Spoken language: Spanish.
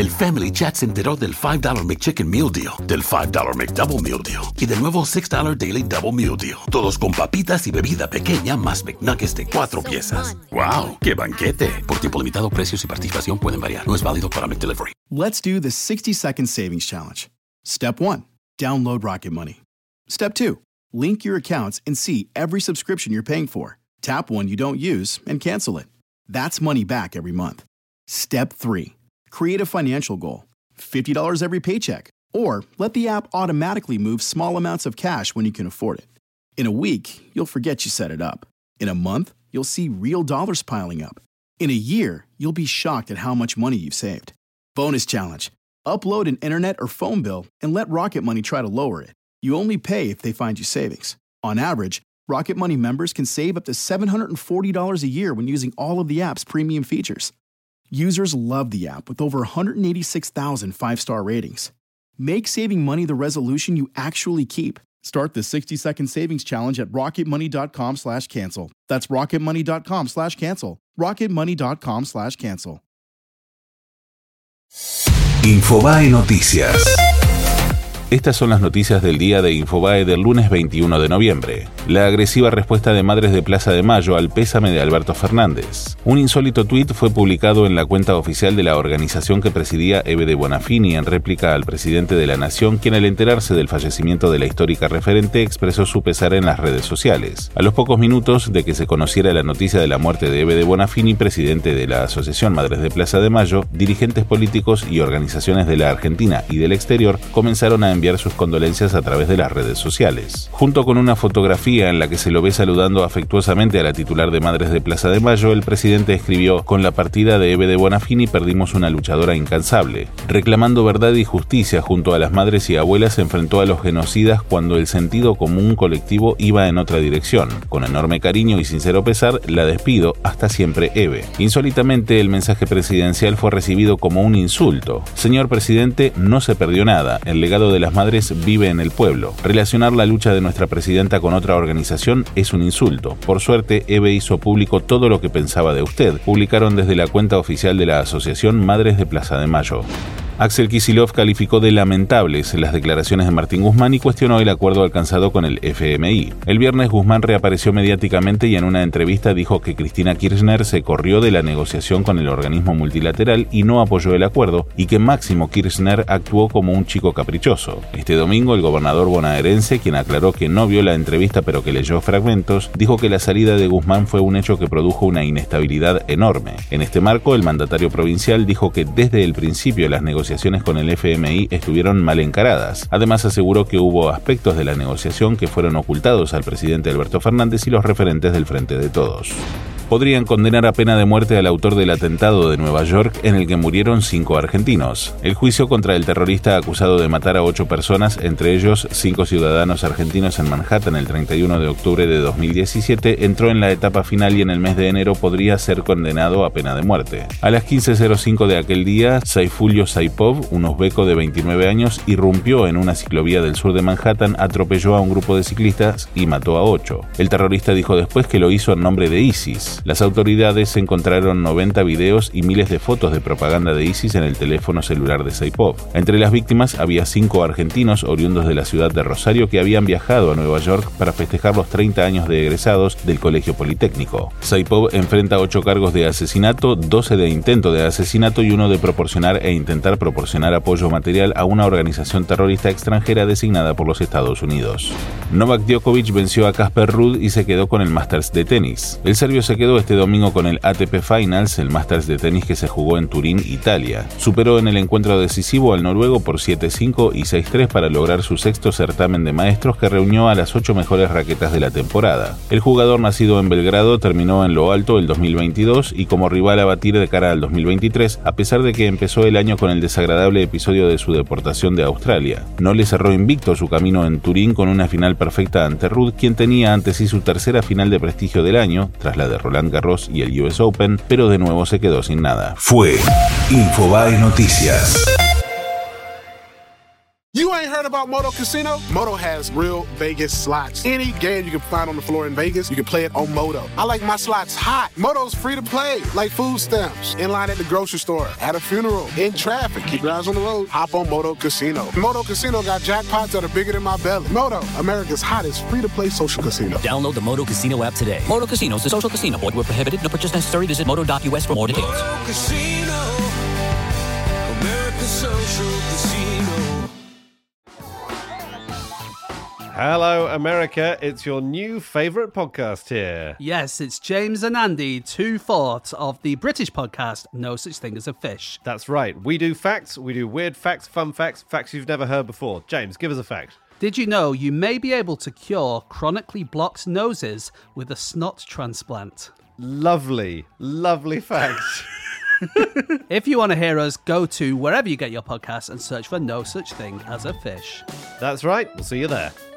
El Family Chat se enteró del $5 McChicken Meal Deal, del $5 McDouble Meal Deal y del nuevo $6 Daily Double Meal Deal. Todos con papitas y bebida pequeña más McNuggets de 4 piezas. ¡Wow! ¡Qué banquete! Por tiempo limitado, precios y participación pueden variar. No es válido para McDelivery. Let's do the 60-second savings challenge. Step 1. Download Rocket Money. Step 2. Link your accounts and see every subscription you're paying for. Tap one you don't use and cancel it. That's money back every month. Step 3. Create a financial goal. $50 every paycheck. Or let the app automatically move small amounts of cash when you can afford it. In a week, you'll forget you set it up. In a month, you'll see real dollars piling up. In a year, you'll be shocked at how much money you've saved. Bonus challenge. Upload an internet or phone bill and let Rocket Money try to lower it. You only pay if they find you savings. On average, Rocket Money members can save up to $740 a year when using all of the app's premium features. Users love the app with over 186,000 five-star ratings. Make saving money the resolution you actually keep. Start the 60-second savings challenge at rocketmoney.com/cancel. That's rocketmoney.com/cancel. rocketmoney.com/cancel. Infobae Noticias. Estas son las noticias del día de Infobae del lunes 21 de noviembre. La agresiva respuesta de madres de Plaza de Mayo al pésame de Alberto Fernández. Un insólito tuit fue publicado en la cuenta oficial de la organización que presidía Eve de Bonafini en réplica al presidente de la Nación, quien al enterarse del fallecimiento de la histórica referente expresó su pesar en las redes sociales. A los pocos minutos de que se conociera la noticia de la muerte de Eve de Bonafini, presidente de la Asociación Madres de Plaza de Mayo, dirigentes políticos y organizaciones de la Argentina y del exterior comenzaron a enviar sus condolencias a través de las redes sociales. Junto con una fotografía en la que se lo ve saludando afectuosamente a la titular de Madres de Plaza de Mayo, el presidente escribió: "Con la partida de Eve de Bonafini perdimos una luchadora incansable. Reclamando verdad y justicia junto a las madres y abuelas, se enfrentó a los genocidas cuando el sentido común colectivo iba en otra dirección. Con enorme cariño y sincero pesar, la despido. Hasta siempre, Eve". Insólitamente, el mensaje presidencial fue recibido como un insulto. Señor presidente, no se perdió nada. El legado de las madres vive en el pueblo. Relacionar la lucha de nuestra presidenta con otra organización es un insulto. Por suerte, Eve hizo público todo lo que pensaba de usted, publicaron desde la cuenta oficial de la Asociación Madres de Plaza de Mayo. Axel Kicillof calificó de lamentables las declaraciones de Martín Guzmán y cuestionó el acuerdo alcanzado con el FMI. El viernes Guzmán reapareció mediáticamente y en una entrevista dijo que Cristina Kirchner se corrió de la negociación con el organismo multilateral y no apoyó el acuerdo, y que Máximo Kirchner actuó como un chico caprichoso. Este domingo el gobernador bonaerense, quien aclaró que no vio la entrevista pero que leyó fragmentos, dijo que la salida de Guzmán fue un hecho que produjo una inestabilidad enorme. En este marco, el mandatario provincial dijo que desde el principio las negociaciones con el FMI estuvieron mal encaradas. Además, aseguró que hubo aspectos de la negociación que fueron ocultados al presidente Alberto Fernández y los referentes del Frente de Todos. Podrían condenar a pena de muerte al autor del atentado de Nueva York en el que murieron 5 argentinos. El juicio contra el terrorista acusado de matar a 8 personas, entre ellos 5 ciudadanos argentinos en Manhattan el 31 de octubre de 2017, entró en la etapa final y en el mes de enero podría ser condenado a pena de muerte. A las 15:05 de aquel día, Saifullo Saipov, un uzbeco de 29 años, irrumpió en una ciclovía del sur de Manhattan, atropelló a un grupo de ciclistas y mató a 8. El terrorista dijo después que lo hizo en nombre de ISIS. Las autoridades encontraron 90 videos y miles de fotos de propaganda de ISIS en el teléfono celular de Saipov. Entre las víctimas había 5 argentinos oriundos de la ciudad de Rosario que habían viajado a Nueva York para festejar los 30 años de egresados del Colegio Politécnico. Saipov enfrenta 8 cargos de asesinato, 12 de intento de asesinato y 1 de proporcionar e intentar proporcionar apoyo material a una organización terrorista extranjera designada por los Estados Unidos. Novak Djokovic venció a Casper Ruud y se quedó con el Masters de tenis. El serbio se quedó este domingo con el ATP Finals, el Masters de tenis que se jugó en Turín, Italia. Superó en el encuentro decisivo al noruego por 7-5 y 6-3 para lograr su sexto certamen de maestros que reunió a las 8 mejores raquetas de la temporada. El jugador nacido en Belgrado terminó en lo alto el 2022 y como rival a batir de cara al 2023, a pesar de que empezó el año con el desagradable episodio de su deportación de Australia. No le cerró invicto su camino en Turín con una final perfecta ante Ruud, quien tenía ante sí su tercera final de prestigio del año, tras la de Roland Garros y el US Open, pero de nuevo se quedó sin nada. Fue Infobae Noticias. You ain't heard about Moto Casino? Moto has real Vegas slots. Any game you can find on the floor in Vegas, you can play it on Moto. I like my slots hot. Moto's free to play, like food stamps. In line at the grocery store, at a funeral, in traffic. Keep your eyes on the road. Hop on Moto Casino. Moto Casino got jackpots that are bigger than my belly. Moto, America's hottest free-to-play social casino. Download the Moto Casino app today. Moto Casino is a social casino. Void where prohibited. No purchase necessary. Visit moto.us for more details. Moto Casino, America's social casino. Hello, America. It's your new favourite podcast here. Yes, it's James and Andy, 2/4 of the British podcast No Such Thing as a Fish. That's right. We do facts, we do weird facts, fun facts, facts you've never heard before. James, give us a fact. Did you know you may be able to cure chronically blocked noses with a snot transplant? Lovely, lovely facts. If you want to hear us, go to wherever you get your podcasts and search for No Such Thing as a Fish. That's right. We'll see you there.